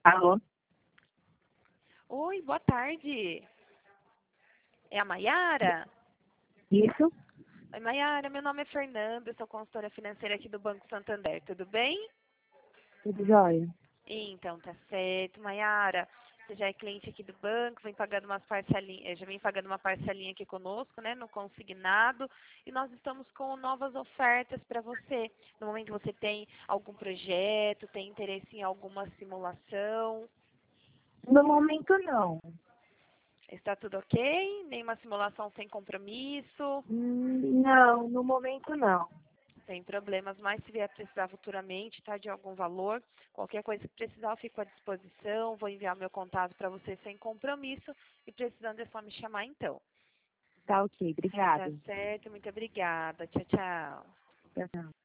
Alô? Oi, boa tarde. É a Maiara? Isso? Oi, Maiara, meu nome é Fernanda, eu sou consultora financeira aqui do Banco Santander, tudo bem? Tudo jóia? Então, tá certo. Maiara, você já é cliente aqui do banco, vem pagando umas parcelinhas, já vem pagando uma parcelinha aqui conosco, né, no consignado, e nós estamos com novas ofertas para você. No momento você tem algum projeto, tem interesse em alguma simulação, No momento, não. está tudo ok? Nenhuma simulação sem compromisso? Não, no momento, não. Sem problemas, mas se vier precisar futuramente, tá, de algum valor, qualquer coisa que precisar, eu fico à disposição, vou enviar meu contato para você sem compromisso e precisando é só me chamar então. Tá ok, Tá obrigada. certo? Muito obrigada. Tchau, tchau. Tchau, tchau.